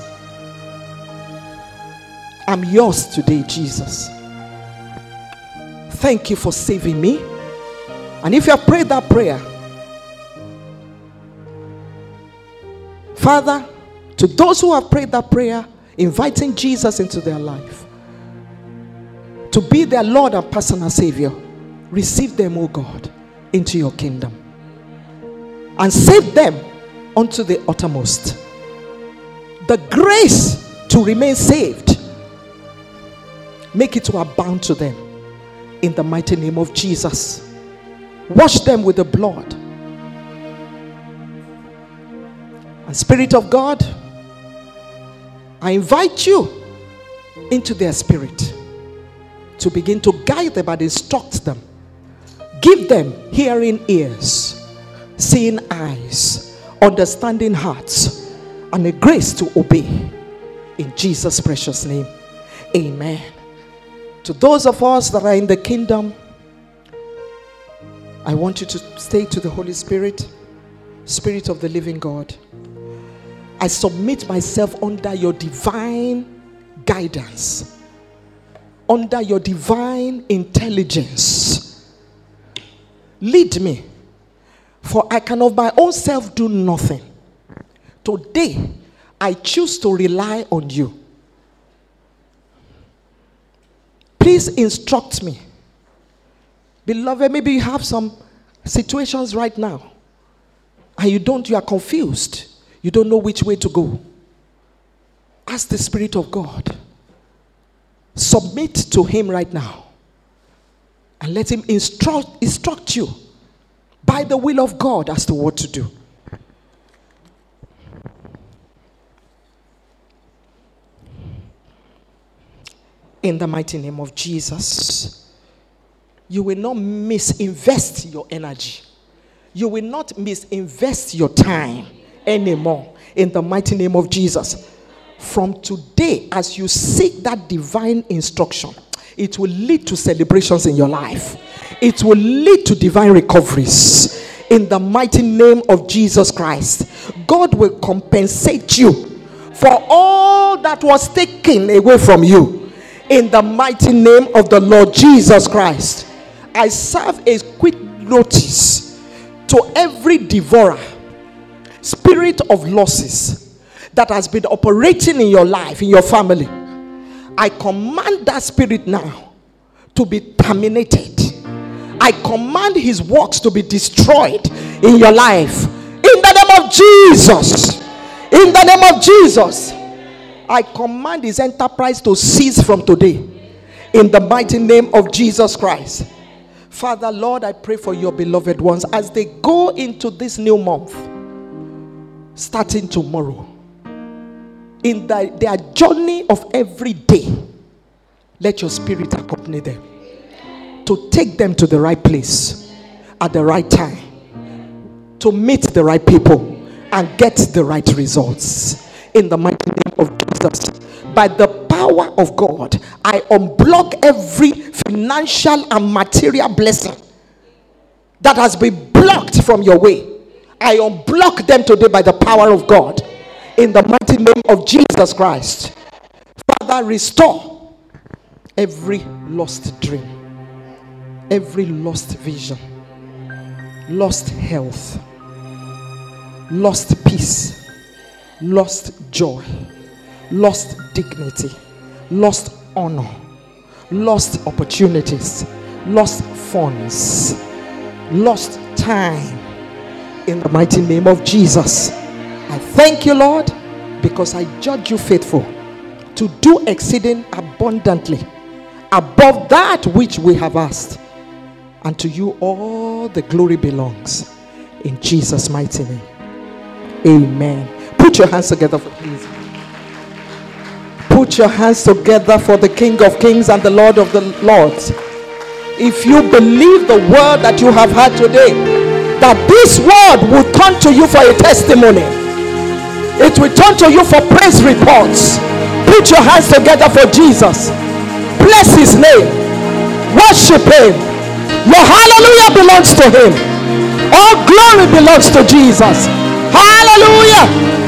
I'm yours today, Jesus. Thank you for saving me. And if you have prayed that prayer, Father, to those who have prayed that prayer, inviting Jesus into their life to be their Lord and personal Savior, receive them, O God, into your kingdom and save them unto the uttermost. The grace to remain saved, make it to abound to them in the mighty name of Jesus. Wash them with the blood. And Spirit of God, I invite you into their spirit. to begin to guide them and instruct them. Give them hearing ears, seeing eyes, understanding hearts, and a grace to obey. In Jesus' precious name, amen. To those of us that are in the kingdom, I want you to say to the Holy Spirit, Spirit of the living God, I submit myself under your divine guidance, under your divine intelligence. Lead me, for I can of my own self do nothing. Today, I choose to rely on you. Please instruct me. Beloved, maybe you have some situations right now and you are confused. You don't know which way to go. Ask the Spirit of God. Submit to him right now. And let him instruct you by the will of God as to what to do. In the mighty name of Jesus, you will not misinvest your energy. You will not misinvest your time anymore. In the mighty name of Jesus. From today, as you seek that divine instruction, it will lead to celebrations in your life. It will lead to divine recoveries. In the mighty name of Jesus Christ, God will compensate you for all that was taken away from you. In the mighty name of the Lord Jesus Christ, I serve a quick notice to every devourer, spirit of losses that has been operating in your life, in your family. I command that spirit now to be terminated. I command his works to be destroyed in your life. In the name of Jesus. In the name of Jesus. I command his enterprise to cease from today. In the mighty name of Jesus Christ. Father, Lord, I pray for your beloved ones as they go into this new month, starting tomorrow. In their journey of every day, let your spirit accompany them to take them to the right place at the right time, to meet the right people and get the right results. In the mighty name of Jesus, by the power of God, I unblock every financial and material blessing that has been blocked from your way. I unblock them today by the power of God. In the mighty name of Jesus Christ. Father, restore every lost dream, every lost vision, lost health, lost peace, lost joy, lost dignity, lost honor, lost opportunities, lost funds, lost time. In the mighty name of Jesus, I thank you, Lord, because I judge you faithful to do exceeding abundantly above that which we have asked. And to you all the glory belongs. In Jesus' mighty name. Amen. Put your hands together for please. Put your hands together for the King of Kings and the Lord of the Lords. If you believe the word that you have heard today, that this word will turn to you for a testimony, it will turn to you for praise reports. Put your hands together for Jesus. Bless his name. Worship him. Your hallelujah belongs to him. All glory belongs to Jesus. Hallelujah.